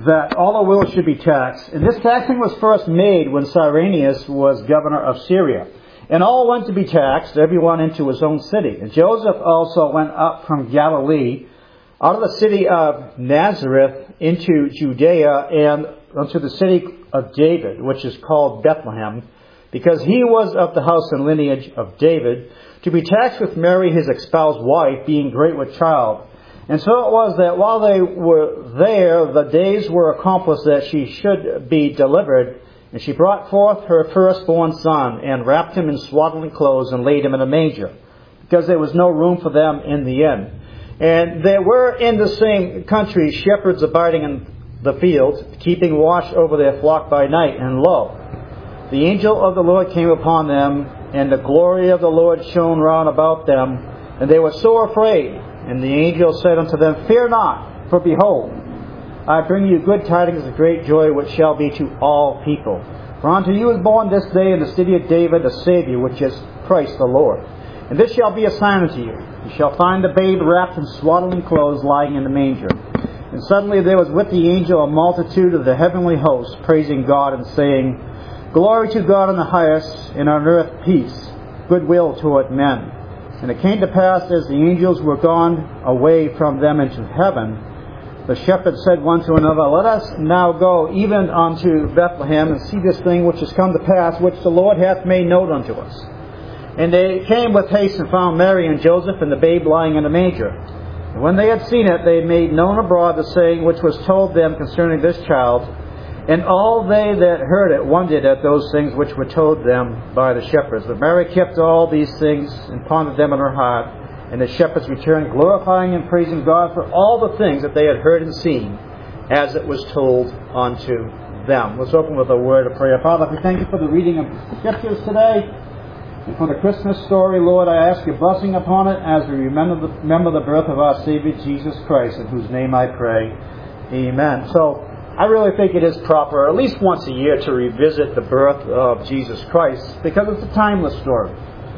that all the wills should be taxed. And this taxing was first made when Cyrenius was governor of Syria. And all went to be taxed, everyone into his own city. And Joseph also went up from Galilee, out of the city of Nazareth, into Judea, and unto the city of David, which is called Bethlehem, because he was of the house and lineage of David, to be taxed with Mary his espoused wife, being great with child. And so it was that while they were there, the days were accomplished that she should be delivered. And she brought forth her firstborn son, and wrapped him in swaddling clothes, and laid him in a manger, because there was no room for them in the inn. And there were in the same country shepherds abiding in the fields, keeping watch over their flock by night. And lo, the angel of the Lord came upon them, and the glory of the Lord shone round about them, and they were sore afraid. And the angel said unto them, Fear not, for behold, I bring you good tidings of great joy, which shall be to all people. For unto you is born this day in the city of David a Saviour, which is Christ the Lord. And this shall be a sign unto you. You shall find the babe wrapped in swaddling clothes, lying in the manger. And suddenly there was with the angel a multitude of the heavenly hosts, praising God and saying, Glory to God in the highest, and on earth peace, goodwill toward men. And it came to pass, as the angels were gone away from them into heaven, the shepherds said one to another, Let us now go even unto Bethlehem, and see this thing which has come to pass, which the Lord hath made known unto us. And they came with haste, and found Mary and Joseph, and the babe lying in a manger. And when they had seen it, they made known abroad the saying which was told them concerning this child. And all they that heard it wondered at those things which were told them by the shepherds. But Mary kept all these things, and pondered them in her heart. And the shepherds returned, glorifying and praising God for all the things that they had heard and seen, as it was told unto them. Let's open with a word of prayer. Father, we thank you for the reading of the Scriptures today, and for the Christmas story. Lord, I ask your blessing upon it as we remember the birth of our Savior Jesus Christ, in whose name I pray. Amen. So, I really think it is proper, at least once a year, to revisit the birth of Jesus Christ, because it's a timeless story.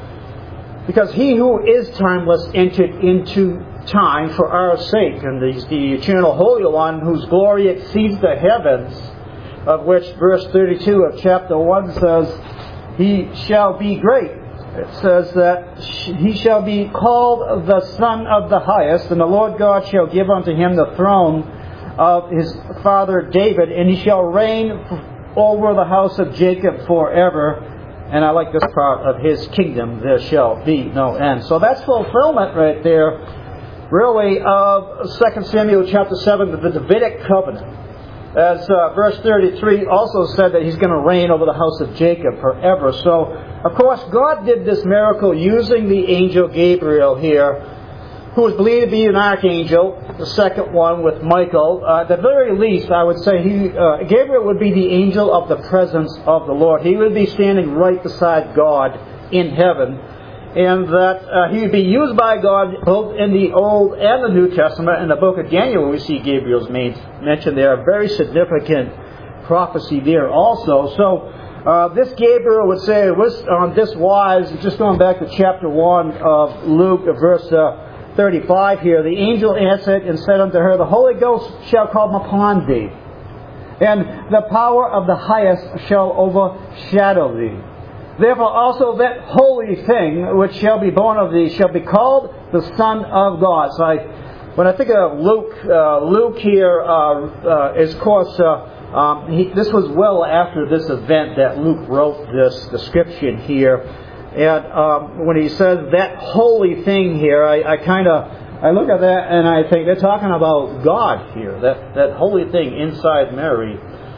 Because he who is timeless entered into time for our sake, and the eternal Holy One, whose glory exceeds the heavens, of which verse 32 of chapter 1 says, He shall be great. It says that he shall be called the Son of the Highest, and the Lord God shall give unto him the throne of his father David, and he shall reign over the house of Jacob forever. And I like this part, of his kingdom there shall be no end. So that's fulfillment right there, really, of 2 Samuel chapter 7, the Davidic covenant. As verse 33 also said that he's going to reign over the house of Jacob forever. So, of course, God did this miracle using the angel Gabriel here, who was believed to be an archangel, the second one with Michael. At the very least, I would say Gabriel would be the angel of the presence of the Lord. He would be standing right beside God in heaven. And that he would be used by God both in the Old and the New Testament. In the book of Daniel, we see Gabriel's mentioned there. A very significant prophecy there also. So this Gabriel would say it was on this wise, just going back to chapter 1 of Luke, verse 35 here, the angel answered and said unto her, The Holy Ghost shall come upon thee, and the power of the highest shall overshadow thee. Therefore also that holy thing which shall be born of thee shall be called the Son of God. So when I think of Luke here is, of course, this was well after this event that Luke wrote this description here. And when he says that holy thing here, I look at that and I think they're talking about God here, that holy thing inside Mary.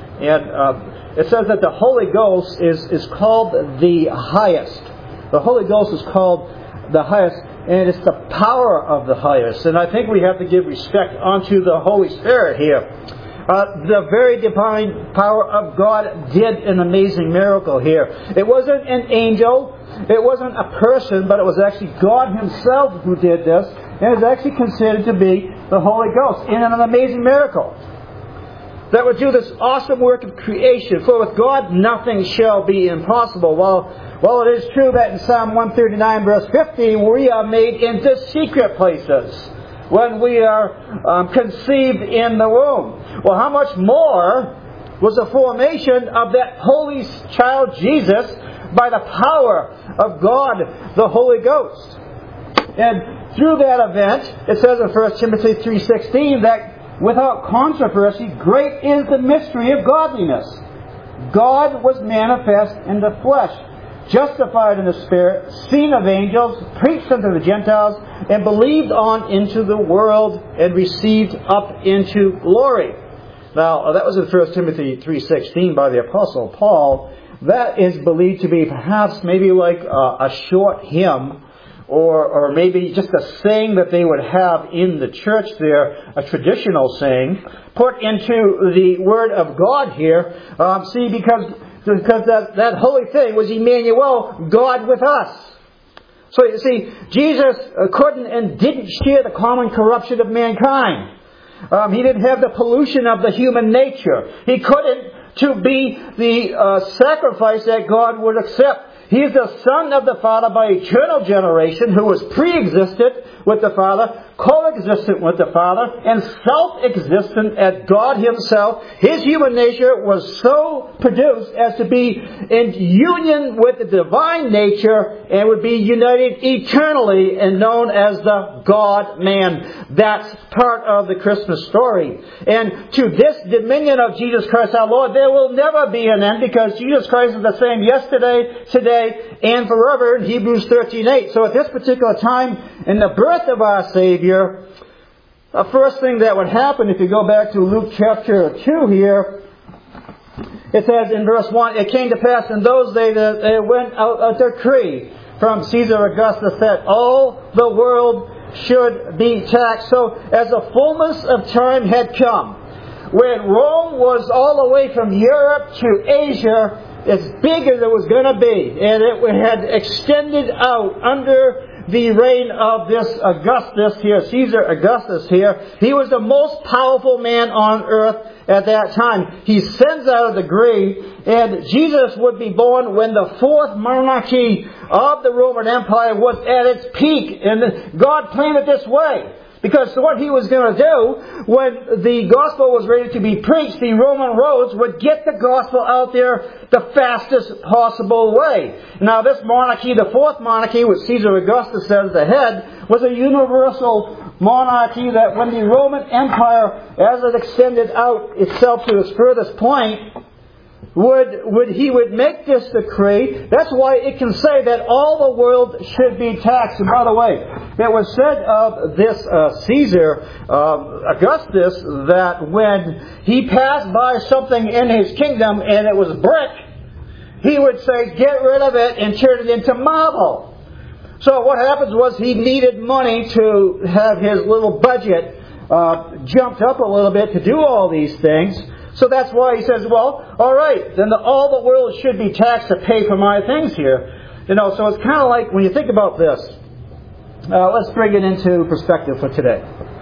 And it says that the Holy Ghost is called the highest. The Holy Ghost is called the highest, and it's the power of the highest. And I think we have to give respect unto the Holy Spirit here. The very divine power of God did an amazing miracle here. It wasn't an angel. It wasn't a person, but it was actually God Himself who did this. And it's actually considered to be the Holy Ghost in an amazing miracle that would do this awesome work of creation. For with God nothing shall be impossible. Well, it is true that in Psalm 139 verse 15, we are made into secret places. when we are conceived in the womb. Well, how much more was the formation of that holy child Jesus by the power of God, the Holy Ghost. And through that event, it says in 1 Timothy 3:16 that without controversy, great is the mystery of godliness. God was manifest in the flesh, justified in the Spirit, seen of angels, preached unto the Gentiles, and believed on into the world, and received up into glory. Now, that was in 1 Timothy 3:16 by the Apostle Paul. That is believed to be perhaps maybe like a short hymn, or maybe just a saying that they would have in the church there, a traditional saying, put into the Word of God here. Because that holy thing was Emmanuel, God with us. So you see, Jesus couldn't and didn't share the common corruption of mankind. He didn't have the pollution of the human nature. He couldn't to be the sacrifice that God would accept. He is the Son of the Father by eternal generation, who was pre-existent with the Father, coexistent with the Father, and self-existent as God Himself. His human nature was so produced as to be in union with the divine nature and would be united eternally and known as the God-man. That's part of the Christmas story. And to this dominion of Jesus Christ our Lord, there will never be an end, because Jesus Christ is the same yesterday, today, and forever in Hebrews 13:8. So at this particular time, in the birth of our Savior, the first thing that would happen, if you go back to Luke chapter 2 here, it says in verse 1, it came to pass in those days that there went out a decree from Caesar Augustus that all the world should be taxed. So as the fullness of time had come, when Rome was all the way from Europe to Asia, as big as it was going to be, and it had extended out under the reign of this Augustus here, Caesar Augustus here. He was the most powerful man on earth at that time. He sends out a decree, and Jesus would be born when the fourth monarchy of the Roman Empire was at its peak. And God planned it this way. Because what He was going to do, when the gospel was ready to be preached, the Roman roads would get the gospel out there the fastest possible way. Now this monarchy, the fourth monarchy, with Caesar Augustus as the head, was a universal monarchy that when the Roman Empire, as it extended out itself to its furthest point, he would make this decree. That's why it can say that all the world should be taxed. And by the way, it was said of this Caesar Augustus that when he passed by something in his kingdom and it was brick, he would say, get rid of it and turn it into marble. So what happens was he needed money to have his little budget jumped up a little bit to do all these things. So that's why he says, well, all right, then all the world should be taxed to pay for my things here. So it's kind of like, when you think about this, let's bring it into perspective for today.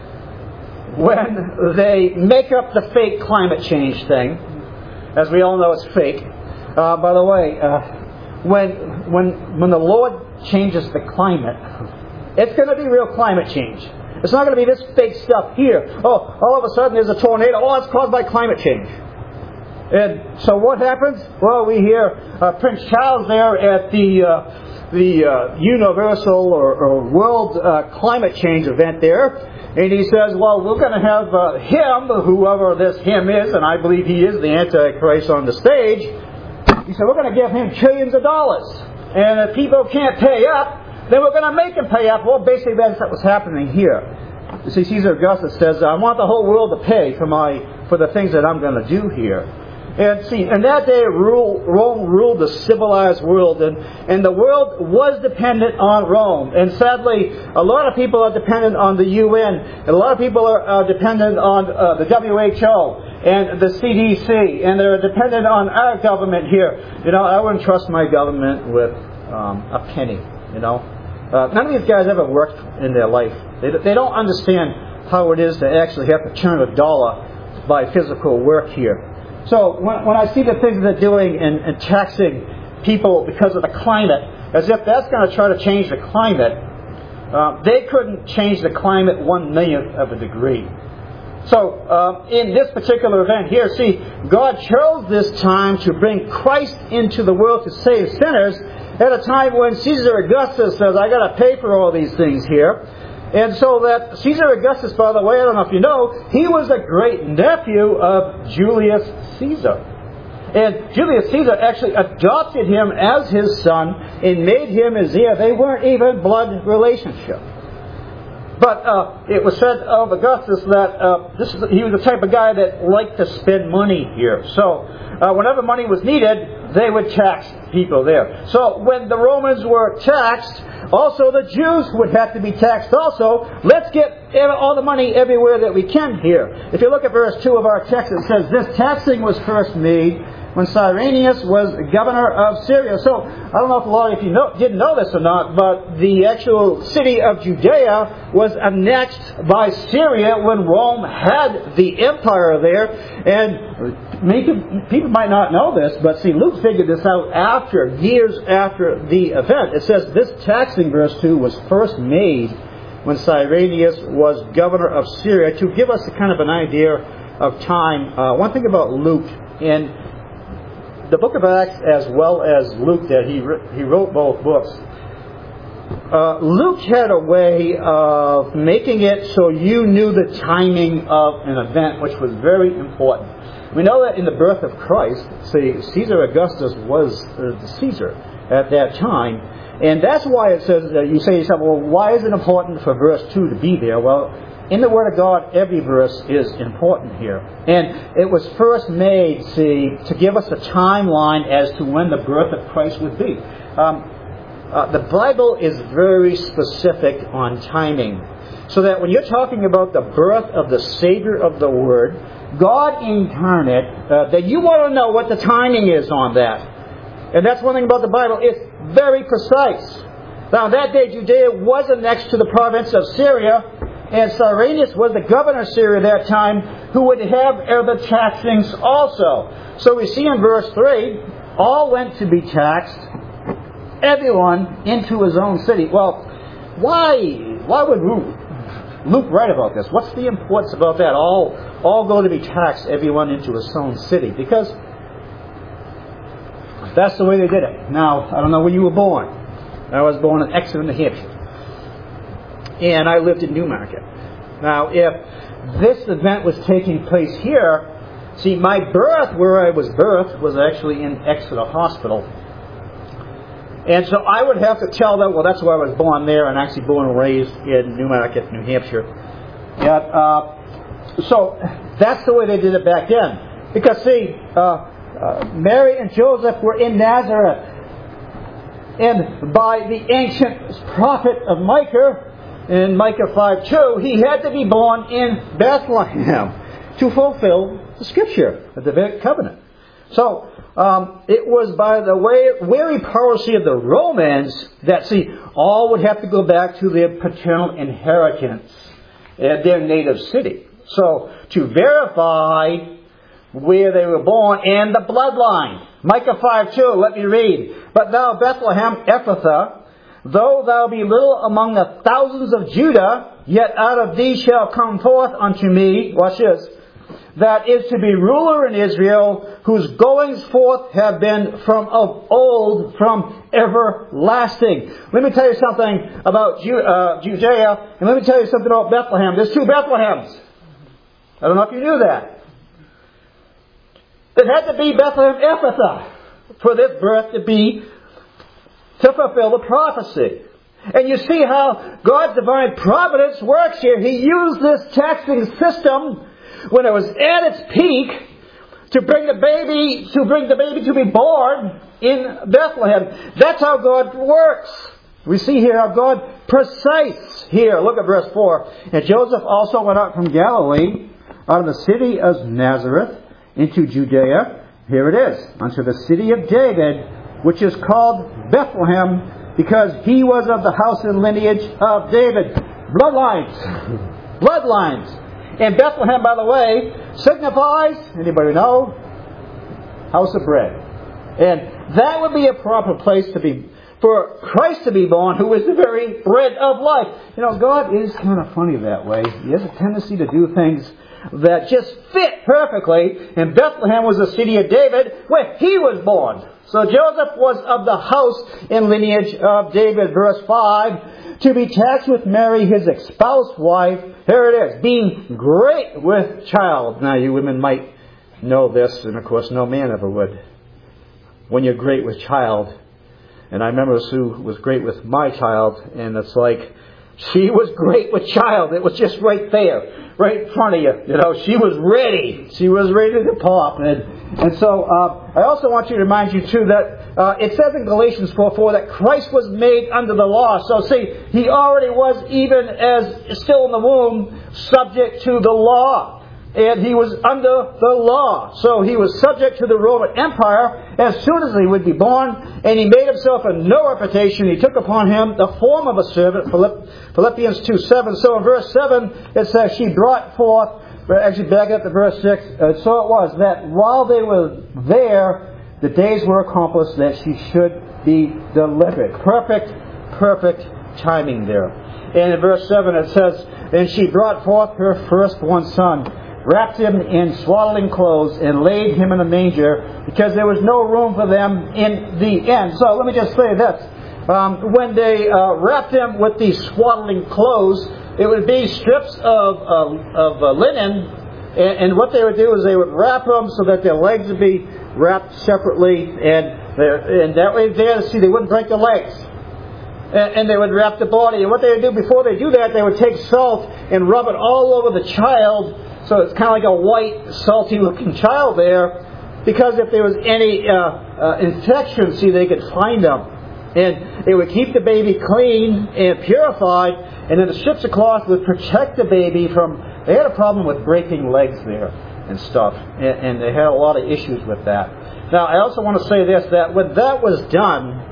When they make up the fake climate change thing, as we all know it's fake. By the way, when the Lord changes the climate, it's going to be real climate change. It's not going to be this fake stuff here. Oh, all of a sudden there's a tornado. Oh, it's caused by climate change. And so what happens? Well, we hear Prince Charles there at the universal or world climate change event there. And he says, well, we're going to have him, whoever this him is, and I believe he is the Antichrist on the stage. He said, we're going to give him trillions of dollars. And if people can't pay up, then we're going to make them pay up. Well, basically that's what's happening here. You see, Caesar Augustus says, I want the whole world to pay for the things that I'm going to do here. And see, in that day, Rome ruled the civilized world, and the world was dependent on Rome. And sadly, a lot of people are dependent on the UN, and a lot of people are dependent on the WHO and the CDC, and they're dependent on our government here. I wouldn't trust my government with a penny. None of these guys ever worked in their life. They don't understand how it is to actually have to turn a dollar by physical work here. So when I see the things they're doing and taxing people because of the climate, as if that's going to try to change the climate, they couldn't change the climate 1/1,000,000th of a degree. So, in this particular event here, see, God chose this time to bring Christ into the world to save sinners at a time when Caesar Augustus says, I got to pay for all these things here. And so that Caesar Augustus, by the way, I don't know if you know, he was a great nephew of Julius Caesar. And Julius Caesar actually adopted him as his son and made him his heir. They weren't even blood relationship. But it was said of Augustus that he was the type of guy that liked to spend money here. So whenever money was needed, they would tax people there. So when the Romans were taxed, also the Jews would have to be taxed also. Let's get all the money everywhere that we can here. If you look at verse 2 of our text, it says, this taxing was first made when Cyrenius was governor of Syria. So, I don't know if a lot of you didn't know this or not, but the actual city of Judea was annexed by Syria when Rome had the empire there. And people might not know this, but see, Luke figured this out years after the event. It says this taxing, verse 2, was first made when Cyrenius was governor of Syria, to give us a kind of an idea of time. One thing about Luke, in the book of Acts as well as Luke, that he wrote both books. Luke had a way of making it so you knew the timing of an event, which was very important. We know that in the birth of Christ, see, Caesar Augustus was the Caesar at that time. And that's why it says, you say to yourself, well, why is it important for verse 2 to be there? Well, in the Word of God, every verse is important here. And it was first made, see, to give us a timeline as to when the birth of Christ would be. The Bible is very specific on timing. So that when you're talking about the birth of the Savior of the Word, God incarnate, that you want to know what the timing is on that. And that's one thing about the Bible. It's very precise. Now, that day, Judea was annexed to the province of Syria, and Cyrenius was the governor of Syria at that time, who would have the taxings also. So we see in verse 3, all went to be taxed, everyone into his own city. Well, why would Luke write about this? What's the importance about that? All go to be taxed, everyone into his own city. Because that's the way they did it. Now, I don't know where you were born. I was born in Exeter, New Hampshire. And I lived in Newmarket. Now, if this event was taking place here, see, my birth, where I was birthed, was actually in Exeter Hospital. And so I would have to tell them, well, that's where I was born there, and actually born and raised in Newmarket, New Hampshire. Yet, so that's the way they did it back then. Because, see, Mary and Joseph were in Nazareth. And by the ancient prophet of Micah, in Micah 5:2, he had to be born in Bethlehem to fulfill the Scripture, the Davidic covenant. So, it was by the wary policy of the Romans that, see, all would have to go back to their paternal inheritance at their native city. So, to verify where they were born and the bloodline. Micah 5:2, let me read. But thou, Bethlehem Ephrathah, though thou be little among the thousands of Judah, yet out of thee shall come forth unto me, watch this, that is to be ruler in Israel, whose goings forth have been from of old, from everlasting. Let me tell you something about Judea, and let me tell you something about Bethlehem. There's two Bethlehems. I don't know if you knew that. It had to be Bethlehem Ephrathah for this birth to fulfill the prophecy. And you see how God's divine providence works here. He used this taxing system when it was at its peak to bring the baby to be born in Bethlehem. That's how God works. We see here how God precise here. Look at verse 4. And Joseph also went up from Galilee, out of the city of Nazareth, into Judea, here it is, unto the city of David, which is called Bethlehem, because he was of the house and lineage of David. Bloodlines. Bloodlines. And Bethlehem, by the way, signifies, anybody know? House of bread. And that would be a proper place to be for Christ to be born, who is the very bread of life. You know, God is kind of funny that way. He has a tendency to do things that just fit perfectly. And Bethlehem was the city of David, where he was born. So Joseph was of the house and lineage of David. Verse 5, to be taxed with Mary, his espoused wife. Here it is, being great with child. Now, you women might know this, and of course no man ever would. When you're great with child. And I remember Sue was great with my child, and it's like, she was great with child. It was just right there, right in front of you. You know, she was ready. She was ready to pop. And so I also want to remind you, too, that it says in Galatians 4:4 that Christ was made under the law. So, see, he already was, even as still in the womb, subject to the law. And he was under the law. So he was subject to the Roman Empire as soon as he would be born. And he made himself of no reputation. He took upon him the form of a servant. Philippians 2:7. So in verse 7 it says, she brought forth, actually back up to verse 6. So it was that while they were there, the days were accomplished that she should be delivered. Perfect timing there. And in verse 7 it says, and she brought forth her firstborn son, wrapped him in swaddling clothes, and laid him in a manger, because there was no room for them in the inn. So let me just say this. When they wrapped him with these swaddling clothes, it would be strips of linen, and what they would do is they would wrap them so that their legs would be wrapped separately, and that way there, see, they wouldn't break their legs. And they would wrap the body. And what they would do before they do that, they would take salt and rub it all over the child. So it's kind of like a white, salty-looking child there. Because if there was any infection, see, they could find them. And it would keep the baby clean and purified. And then the strips of cloth would protect the baby from... They had a problem with breaking legs there and stuff. And they had a lot of issues with that. Now, I also want to say this, that when that was done,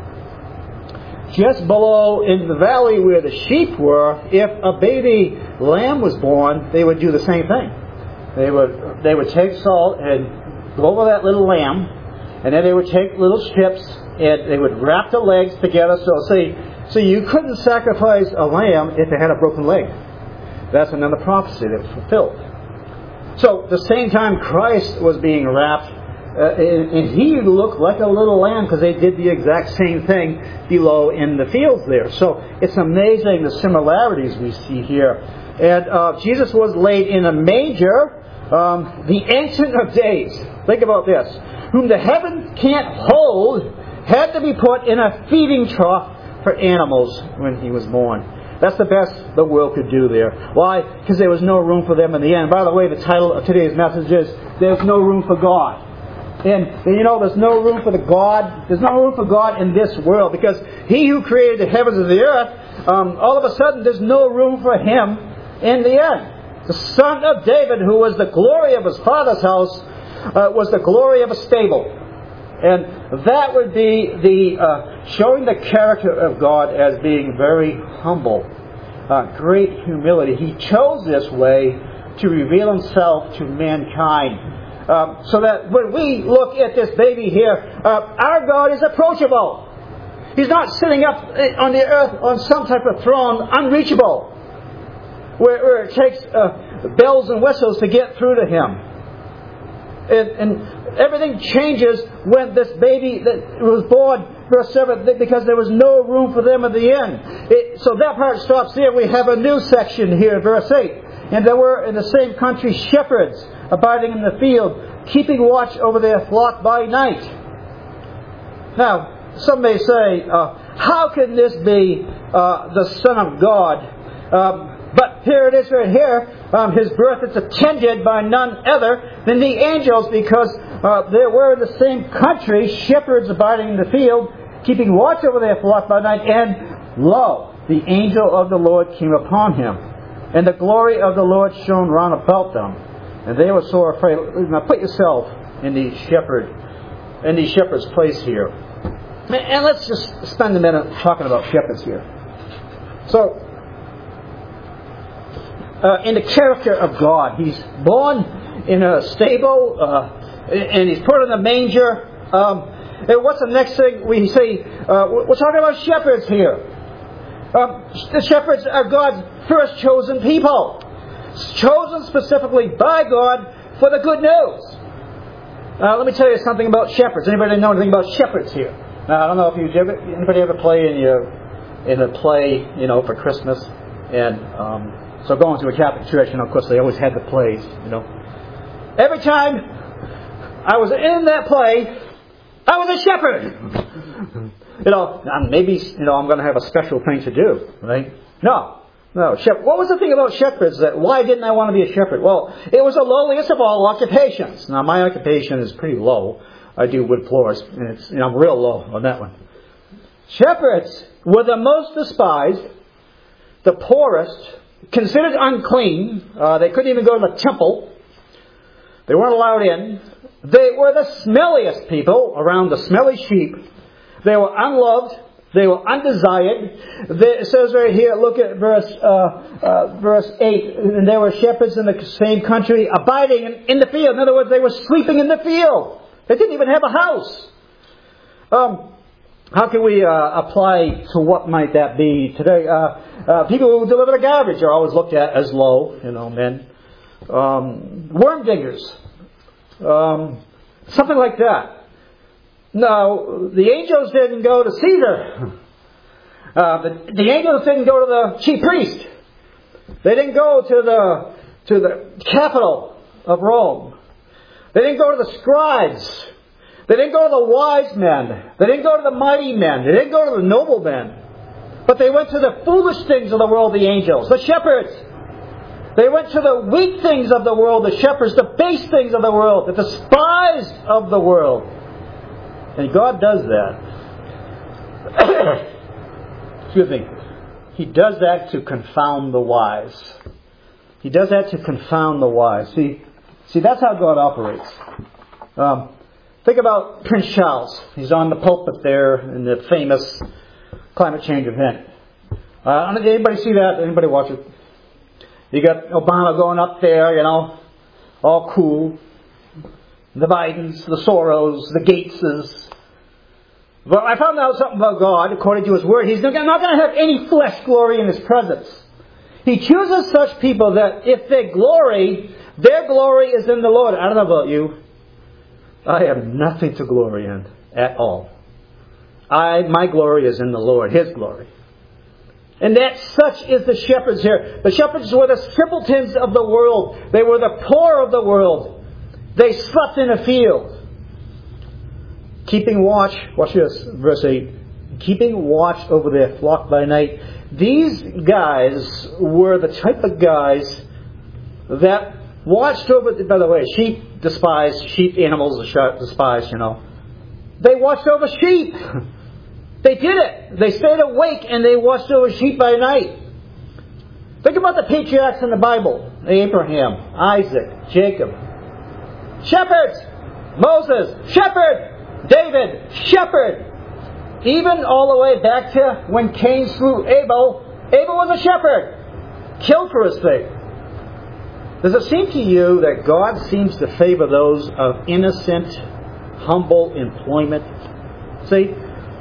just below in the valley where the sheep were, if a baby lamb was born, they would do the same thing. They would take salt and go over that little lamb, and then they would take little strips and they would wrap the legs together. So you couldn't sacrifice a lamb if it had a broken leg. That's another prophecy that was fulfilled. So the same time Christ was being wrapped, and he looked like a little lamb, because they did the exact same thing below in the fields there. So it's amazing the similarities we see here. And Jesus was laid in a manger, the Ancient of Days. Think about this. Whom the heaven can't hold, had to be put in a feeding trough for animals when he was born. That's the best the world could do there. Why? Because there was no room for them in the end. By the way, the title of today's message is, There's No Room for God. And you know, there's no room for There's no room for God in this world, because He who created the heavens and the earth, all of a sudden there's no room for Him in the end. The Son of David, who was the glory of his father's house, was the glory of a stable. And that would be the showing the character of God as being very humble, great humility. He chose this way to reveal Himself to mankind. So that when we look at this baby here, our God is approachable. He's not sitting up on the earth on some type of throne, unreachable, where it takes bells and whistles to get through to Him. And everything changes when this baby that was born, verse 7, because there was no room for them at the end. So that part stops there. We have a new section here, verse 8. And there were in the same country shepherds abiding in the field, keeping watch over their flock by night. Now, some may say, how can this be the Son of God? But here it is right here. His birth is attended by none other than the angels, because there were in the same country shepherds abiding in the field, keeping watch over their flock by night. And lo, the angel of the Lord came upon him, and the glory of the Lord shone round about them, and they were sore afraid. Now put yourself in the shepherd's place here, and let's just spend a minute talking about shepherds here. So, in the character of God, He's born in a stable, and He's put in a manger. And what's the next thing we see? We're talking about shepherds here. The shepherds are God's first chosen people. Chosen specifically by God for the good news. Let me tell you something about shepherds. Anybody know anything about shepherds here? Now, I don't know if anybody ever play in a play, for Christmas. And so going to a Catholic church, of course, they always had the plays, Every time I was in that play, I was a shepherd. Maybe, I'm going to have a special thing to do, right? No. What was the thing about shepherds why didn't I want to be a shepherd? Well, it was the lowliest of all occupations. Now, my occupation is pretty low. I do wood floors, and I'm real low on that one. Shepherds were the most despised, the poorest, considered unclean. They couldn't even go to the temple. They weren't allowed in. They were the smelliest people around the smelly sheep. They were unloved. They were undesired. It says right here, look at verse 8. And there were shepherds in the same country abiding in the field. In other words, they were sleeping in the field. They didn't even have a house. How can we apply to what might that be today? People who deliver the garbage are always looked at as low, men. Worm diggers. Something like that. No, the angels didn't go to Caesar. The angels didn't go to the chief priest. They didn't go to the capital of Rome. They didn't go to the scribes. They didn't go to the wise men. They didn't go to the mighty men. They didn't go to the noble men. But they went to the foolish things of the world, the angels, the shepherds. They went to the weak things of the world, the shepherds, the base things of the world, the despised of the world. And God does that. Excuse me. He does that to confound the wise. He does that to confound the wise. See, that's how God operates. Think about Prince Charles. He's on the pulpit there in the famous climate change event. Anybody see that? Anybody watch it? You got Obama going up there, all cool. The Bidens, the Soros, the Gateses. But I found out something about God, according to His Word. He's not going to have any flesh glory in His presence. He chooses such people that if their glory is in the Lord. I don't know about you. I have nothing to glory in at all. My glory is in the Lord, His glory. And such is the shepherds here. The shepherds were the simpletons of the world. They were the poor of the world. They slept in a field. Keeping watch, watch this, verse 8. Keeping watch over their flock by night. These guys were the type of guys that watched over, by the way, sheep despised, sheep animals are despised, They watched over sheep. They did it. They stayed awake and they watched over sheep by night. Think about the patriarchs in the Bible. Abraham, Isaac, Jacob. Shepherds. Moses, shepherd. David, shepherd. Even all the way back to when Cain slew Abel. Abel was a shepherd. Killed for his faith. Does it seem to you that God seems to favor those of innocent, humble employment? See?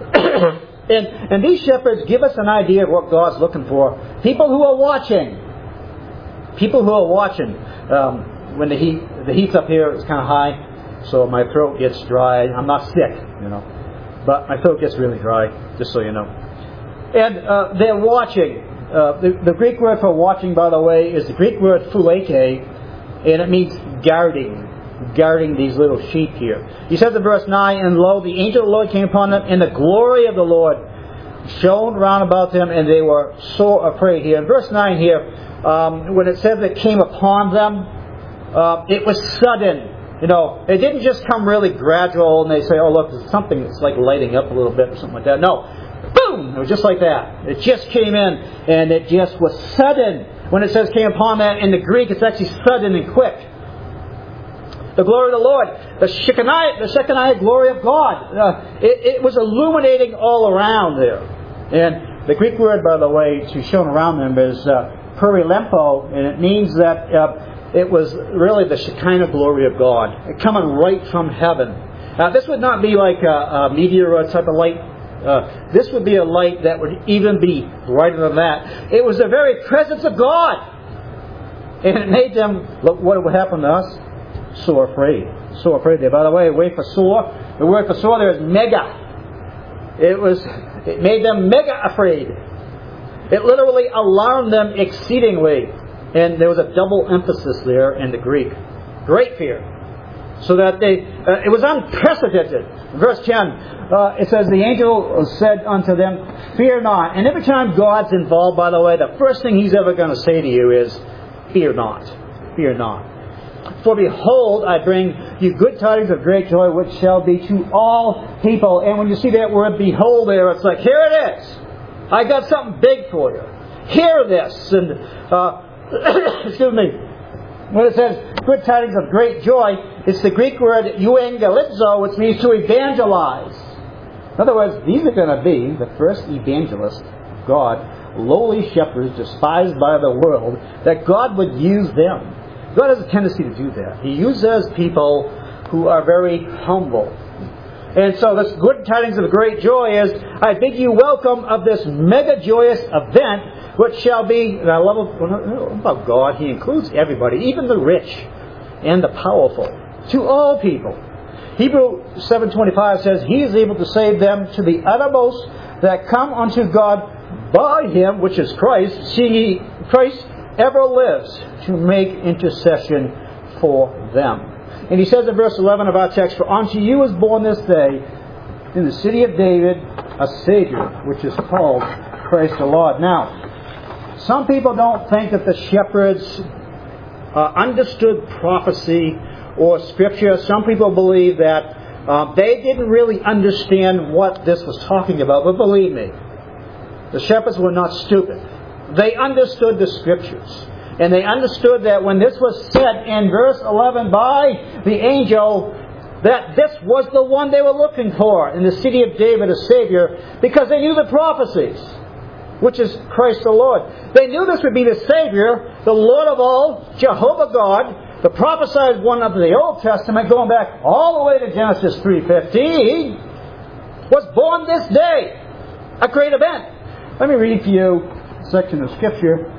And these shepherds give us an idea of what God's looking for. People who are watching. People who are watching. When the heat's up here, it's kind of high. So my throat gets dry. I'm not sick, but my throat gets really dry, just so you know. And they're watching. The Greek word for watching, by the way, is the Greek word phuleke, and it means guarding these little sheep here. He says in verse 9, and lo, the angel of the Lord came upon them, and the glory of the Lord shone round about them, and they were so afraid here. In verse 9 here, when it says it came upon them, it was sudden. It didn't just come really gradual and they say, oh look, there's something that's like lighting up a little bit or something like that. No. Boom! It was just like that. It just came in and it just was sudden. When it says came upon that in the Greek, it's actually sudden and quick. The glory of the Lord. The Shekinah glory of God. It was illuminating all around there. And the Greek word, by the way, to shone around them is perilempo, and it means that it was really the Shekinah glory of God, coming right from heaven. This would not be like a meteor type of light. This would be a light that would even be brighter than that. It was the very presence of God. And it made them, look what would happen to us, so afraid. So afraid. By the way, the word for sore there is mega. It made them mega afraid. It literally alarmed them exceedingly. And there was a double emphasis there in the Greek. Great fear. So that it was unprecedented. Verse 10, it says, the angel said unto them, fear not. And every time God's involved, by the way, the first thing He's ever going to say to you is, fear not. Fear not. For behold, I bring you good tidings of great joy, which shall be to all people. And when you see that word behold there, it's like, here it is. I got something big for you. Hear this. And, excuse me. When it says good tidings of great joy, it's the Greek word euangelizo, which means to evangelize. In other words, these are going to be the first evangelists of God, lowly shepherds despised by the world, that God would use them. God has a tendency to do that. He uses people who are very humble. And so this good tidings of great joy is, I bid you welcome of this mega joyous event, which shall be, and I love about God, He includes everybody, even the rich and the powerful, to all people. Hebrews 7:25 says, He is able to save them to the uttermost that come unto God by Him, which is Christ, seeing Christ ever lives to make intercession for them. And he says in verse 11 of our text, for unto you is born this day in the city of David a Savior, which is called Christ the Lord. Now, some people don't think that the shepherds understood prophecy or Scripture. Some people believe that they didn't really understand what this was talking about. But believe me, the shepherds were not stupid. They understood the Scriptures. And they understood that when this was said in verse 11 by the angel, that this was the one they were looking for in the city of David, a Savior, because they knew the prophecies, which is Christ the Lord. They knew this would be the Savior, the Lord of all, Jehovah God, the prophesied one of the Old Testament, going back all the way to Genesis 3:15, was born this day. A great event. Let me read for you a section of Scripture.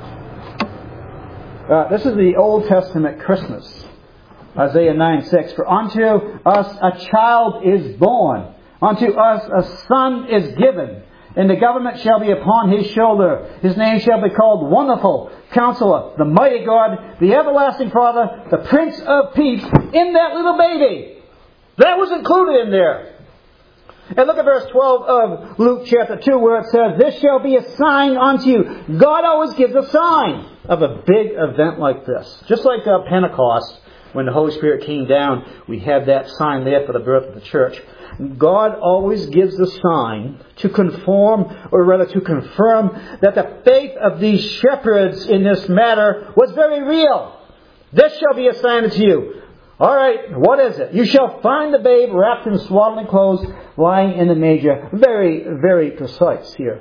This is the Old Testament Christmas. Isaiah 9:6. For unto us a child is born, unto us a son is given, and the government shall be upon His shoulder. His name shall be called Wonderful, Counselor, the Mighty God, the Everlasting Father, the Prince of Peace, in that little baby. That was included in there. And look at verse 12 of Luke chapter 2, where it says, this shall be a sign unto you. God always gives a sign of a big event like this. Just like Pentecost, when the Holy Spirit came down, we had that sign there for the birth of the church. God always gives a sign to conform, or rather to confirm, that the faith of these shepherds in this matter was very real. This shall be a sign unto you. All right, what is it? You shall find the babe wrapped in swaddling clothes, lying in the manger. Very, very precise here.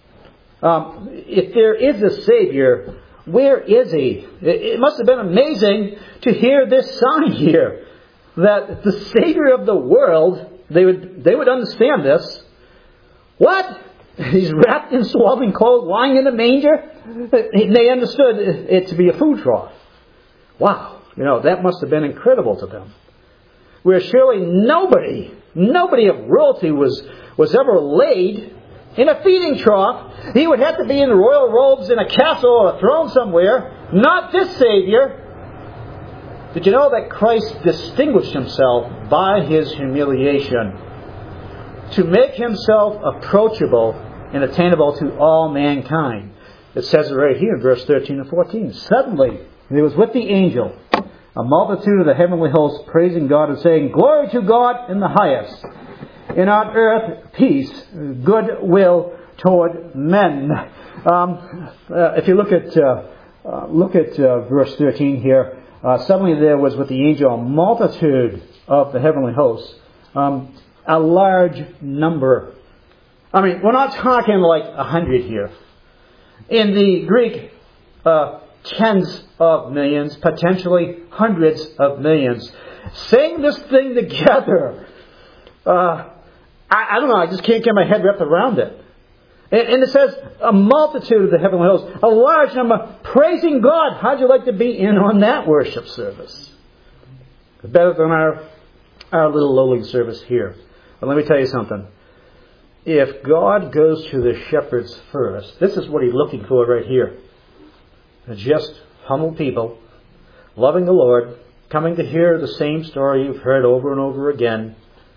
If there is a Savior, where is He? It must have been amazing to hear this sign here, that the Savior of the world, they would understand this. What? He's wrapped in swaddling clothes, lying in a manger? They understood it to be a food trough. Wow. That must have been incredible to them. Where surely nobody of royalty was ever laid in a feeding trough. He would have to be in royal robes in a castle or a throne somewhere. Not this Savior. Did you know that Christ distinguished Himself by His humiliation to make Himself approachable and attainable to all mankind? It says it right here in verse 13 and 14. Suddenly, there was with the angel a multitude of the heavenly hosts praising God and saying, Glory to God in the highest, and on earth peace, goodwill toward men. If you look at verse 13 here, suddenly there was with the angel a multitude of the heavenly hosts, a large number. I mean, we're not talking like 100 here. In the Greek, tens of millions, potentially hundreds of millions. saying this thing together. I don't know, I just can't get my head wrapped around it. And it says, a multitude of the heavenly hosts, a large number, praising God. How'd you like to be in on that worship service? Better than our little lowly service here. But let me tell you something. If God goes to the shepherds first, this is what He's looking for right here. Just humble people, loving the Lord, coming to hear the same story you've heard over and over again.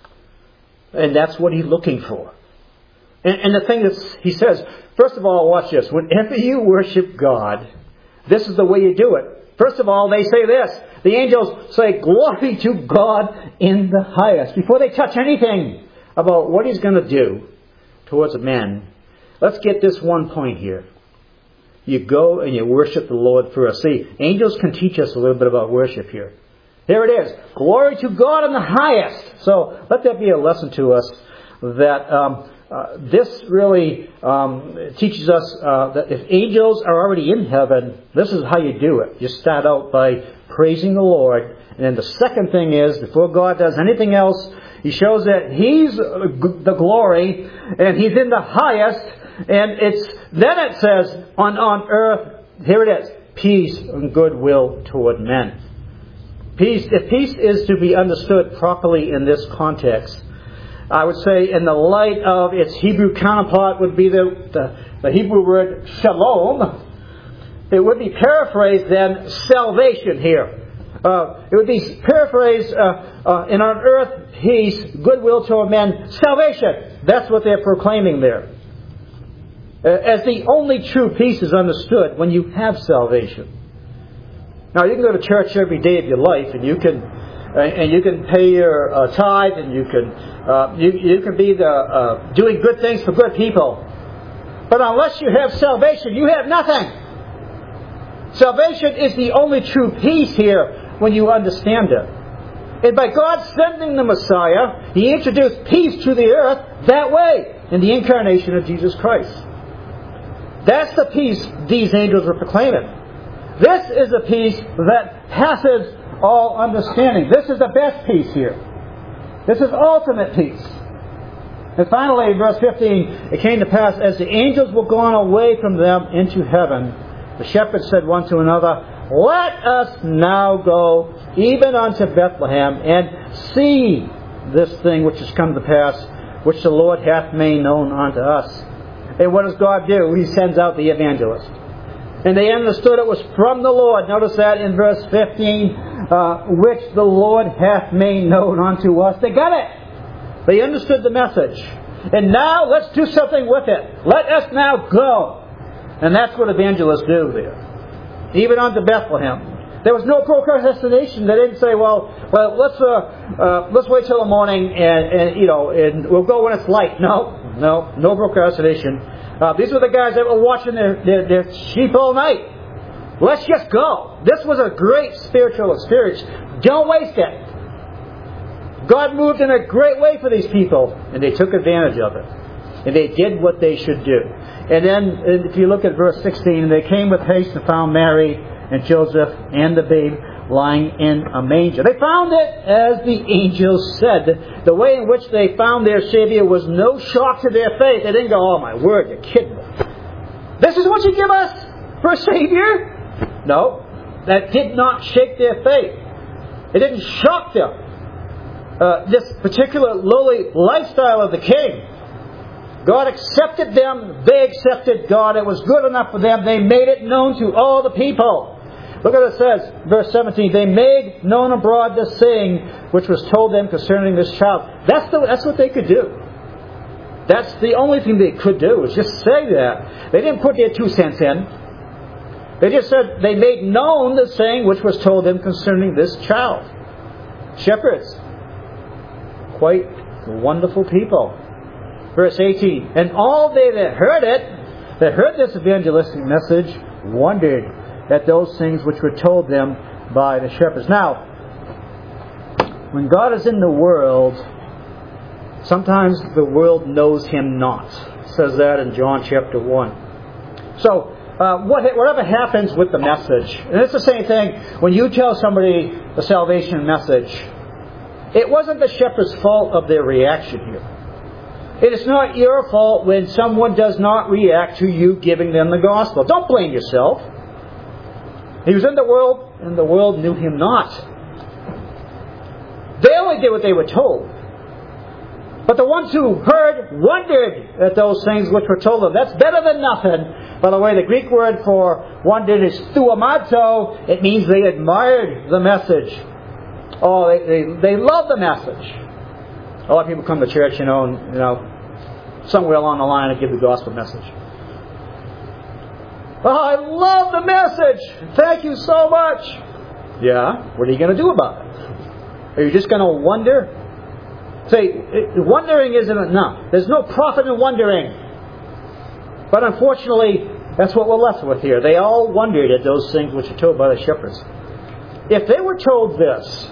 And that's what He's looking for. And the thing is, He says, first of all, watch this. Whenever you worship God, this is the way you do it. First of all, they say this. The angels say, glory to God in the highest. Before they touch anything about what He's going to do towards men, let's get this one point here. You go and you worship the Lord first. See, angels can teach us a little bit about worship here. Here it is. Glory to God in the highest. So let that be a lesson to us that this really teaches us that if angels are already in heaven, this is how you do it. You start out by praising the Lord. And then the second thing is, before God does anything else, He shows that He's the glory and He's in the highest. And then it says on earth, here it is, peace and goodwill toward men. Peace, if peace is to be understood properly in this context, I would say in the light of its Hebrew counterpart would be the Hebrew word shalom. It would be paraphrased then salvation here. It would be paraphrased in on earth peace, goodwill toward men, salvation. That's what they're proclaiming there. As the only true peace is understood when you have salvation. Now you can go to church every day of your life, and you can pay your tithe, and you can be doing good things for good people. But unless you have salvation, you have nothing. Salvation is the only true peace here when you understand it. And by God sending the Messiah, He introduced peace to the earth that way in the incarnation of Jesus Christ. That's the peace these angels were proclaiming. This is a peace that passes all understanding. This is the best peace here. This is ultimate peace. And finally, in verse 15, it came to pass, as the angels were gone away from them into heaven, the shepherds said one to another, let us now go even unto Bethlehem, and see this thing which has come to pass, which the Lord hath made known unto us. And what does God do? He sends out the evangelist. And they understood it was from the Lord. Notice that in verse 15, which the Lord hath made known unto us. They got it. They understood the message. And now let's do something with it. Let us now go. And that's what evangelists do there. Even unto Bethlehem. There was no procrastination. They didn't say, well, let's wait till the morning and we'll go when it's light. No procrastination. These were the guys that were watching their sheep all night. Let's just go. This was a great spiritual experience. Don't waste it. God moved in a great way for these people, and they took advantage of it. And they did what they should do. And then, if you look at verse 16, they came with haste and found Mary and Joseph and the babe lying in a manger. They found it as the angels said. The way in which they found their Savior was no shock to their faith. They didn't go, oh my word, you're kidding me. This is what you give us for a Savior? No, that did not shake their faith. It didn't shock them. This particular lowly lifestyle of the king. God accepted them. They accepted God. It was good enough for them. They made it known to all the people. Look at what it says, verse 17. They made known abroad the saying which was told them concerning this child. That's what they could do. That's the only thing they could do, was just say that. They didn't put their 2 cents in. They just said they made known the saying which was told them concerning this child. Shepherds. Quite wonderful people. Verse 18. And all they that heard it, that heard this evangelistic message, wondered at those things which were told them by the shepherds. Now, when God is in the world, sometimes the world knows Him not. It says that in John chapter 1. So, whatever happens with the message, and it's the same thing when you tell somebody the salvation message, it wasn't the shepherd's fault of their reaction here. It is not your fault when someone does not react to you giving them the gospel. Don't blame yourself. He was in the world, and the world knew him not. They only did what they were told. But the ones who heard wondered at those things which were told them. That's better than nothing. By the way, the Greek word for wondered is thuamato. It means they admired the message. Oh, they loved the message. A lot of people come to church, and somewhere along the line I give the gospel message. Oh, I love the message. Thank you so much. Yeah, what are you going to do about it? Are you just going to wonder? Say, wondering isn't enough. There's no profit in wondering. But unfortunately, that's what we're left with here. They all wondered at those things which are told by the shepherds. If they were told this,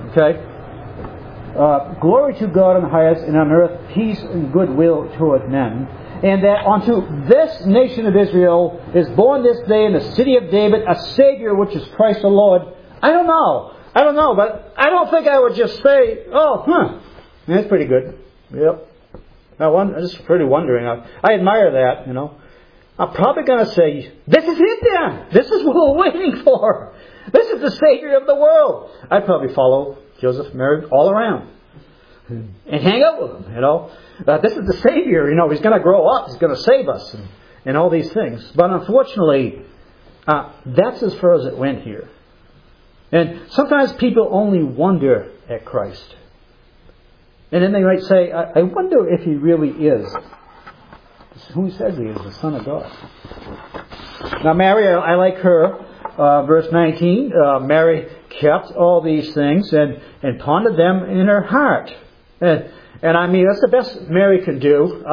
glory to God in the highest, and on earth peace and goodwill toward men, and that unto this nation of Israel is born this day in the city of David a Savior, which is Christ the Lord. I don't know, but I don't think I would just say, that's pretty good. Yep. I'm just pretty wondering. I admire that, I'm probably going to say, this is it then. This is what we're waiting for. This is the Savior of the world. I'd probably follow Joseph and Mary all around and hang out with them, this is the Savior, He's going to grow up. He's going to save us and all these things. But unfortunately, that's as far as it went here. And sometimes people only wonder at Christ. And then they might say, I wonder if He really is who He says He is, the Son of God. Now Mary, I like her. Verse 19, Mary kept all these things and pondered them in her heart. And I mean, that's the best Mary can do.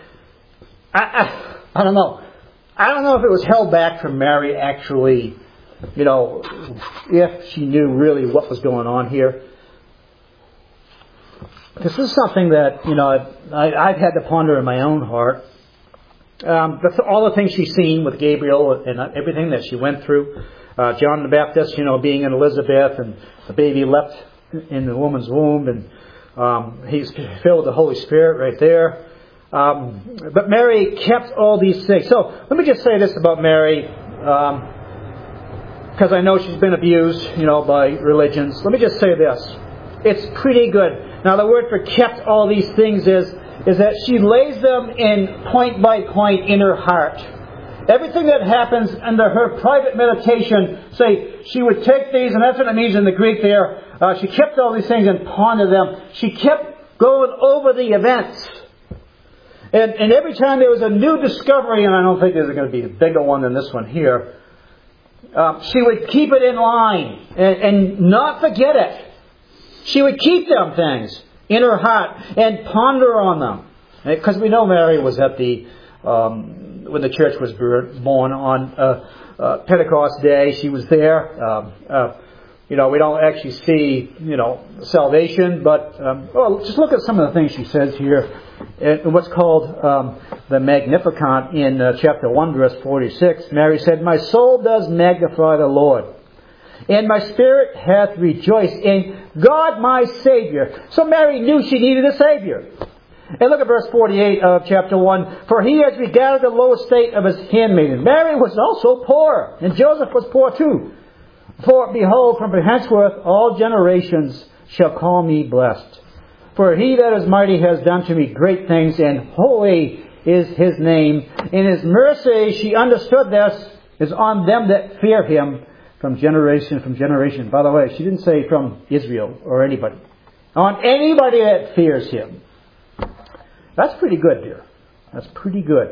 I don't know. I don't know if it was held back from Mary actually, if she knew really what was going on here. This is something that, I've had to ponder in my own heart. All the things she's seen with Gabriel and everything that she went through. John the Baptist, being in Elizabeth, and the baby leapt in the woman's womb, and he's filled with the Holy Spirit right there. But Mary kept all these things. So let me just say this about Mary, because I know she's been abused, by religions. Let me just say this. It's pretty good. Now the word for kept all these things is that she lays them in point by point in her heart. Everything that happens under her private meditation, say, she would take these, and that's what it means in the Greek there. She kept all these things and pondered them. She kept going over the events. And every time there was a new discovery, and I don't think there's going to be a bigger one than this one here, she would keep it in line and not forget it. She would keep them things in her heart and ponder on them. Because we know Mary was at when the church was born on Pentecost Day. She was there. We don't actually see, salvation, but just look at some of the things she says here in what's called the Magnificat in chapter 1, verse 46. Mary said, "My soul does magnify the Lord, and my spirit hath rejoiced in God my Savior." So Mary knew she needed a Savior. And look at verse 48 of chapter 1. "For He has regarded the low estate of His handmaiden." Mary was also poor, and Joseph was poor too. "For behold, from henceforth all generations shall call me blessed. For He that is mighty has done to me great things, and holy is His name. In His mercy," she understood this, "is on them that fear Him from generation from generation." By the way, she didn't say from Israel or anybody. On anybody that fears Him. That's pretty good, dear. That's pretty good.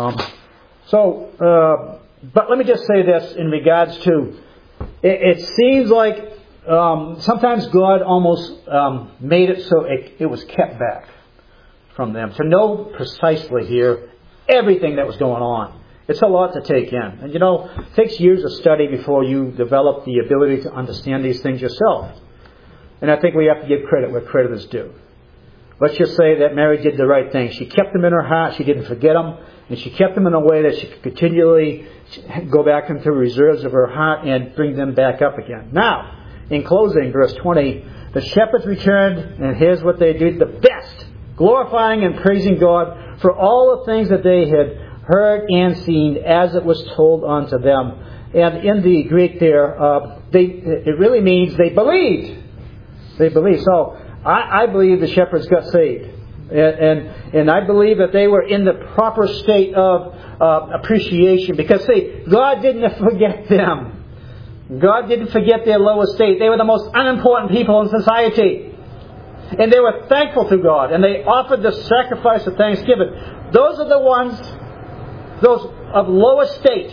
But let me just say this in regards to, it seems like sometimes God almost made it so it was kept back from them. To know precisely here everything that was going on. It's a lot to take in. And it takes years of study before you develop the ability to understand these things yourself. And I think we have to give credit where credit is due. Let's just say that Mary did the right thing. She kept them in her heart. She didn't forget them. And she kept them in a way that she could continually go back into reserves of her heart and bring them back up again. Now, in closing, verse 20, The shepherds returned, and here's what they did the best, glorifying and praising God for all the things that they had heard and seen as it was told unto them. And in the Greek there, it really means they believed. They believed. So I believe the shepherds got saved. And I believe that they were in the proper state of appreciation. Because, see, God didn't forget them. God didn't forget their low estate. They were the most unimportant people in society. And they were thankful to God. And they offered the sacrifice of thanksgiving. Those are the ones, those of low estate,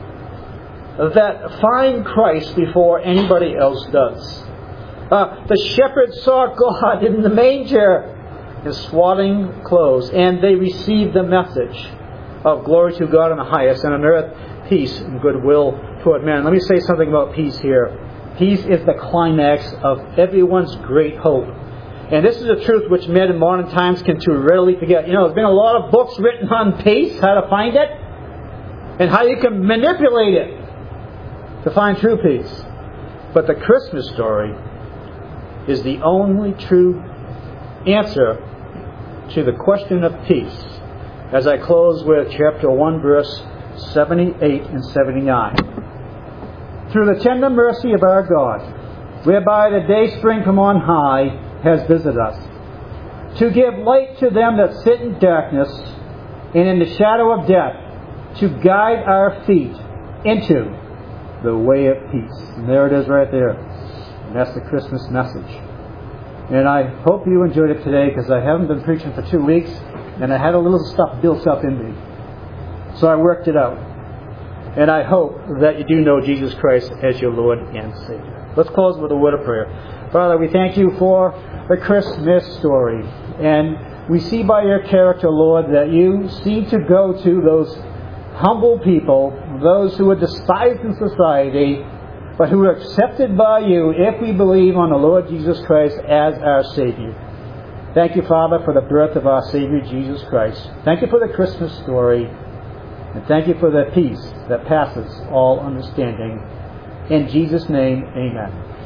that find Christ before anybody else does. The shepherds saw God in the manger in swaddling clothes, and they received the message of glory to God in the highest, and on earth peace and goodwill toward men. Let me say something about peace here. Peace is the climax of everyone's great hope. And this is a truth which men in modern times can too readily forget. You know, there's been a lot of books written on peace, how to find it, and how you can manipulate it to find true peace. But the Christmas story is the only true answer to the question of peace. As I close with chapter 1, verse 78 and 79. Through the tender mercy of our God, whereby the day spring from on high has visited us, to give light to them that sit in darkness and in the shadow of death, to guide our feet into the way of peace. And there it is right there. And that's the Christmas message. And I hope you enjoyed it today, because I haven't been preaching for 2 weeks, and I had a little stuff built up in me. So I worked it out. And I hope that you do know Jesus Christ as your Lord and Savior. Let's close with a word of prayer. Father, we thank you for the Christmas story. And we see by your character, Lord, that you seem to go to those humble people, those who are despised in society, but who are accepted by you if we believe on the Lord Jesus Christ as our Savior. Thank you, Father, for the birth of our Savior, Jesus Christ. Thank you for the Christmas story. And thank you for the peace that passes all understanding. In Jesus' name, amen.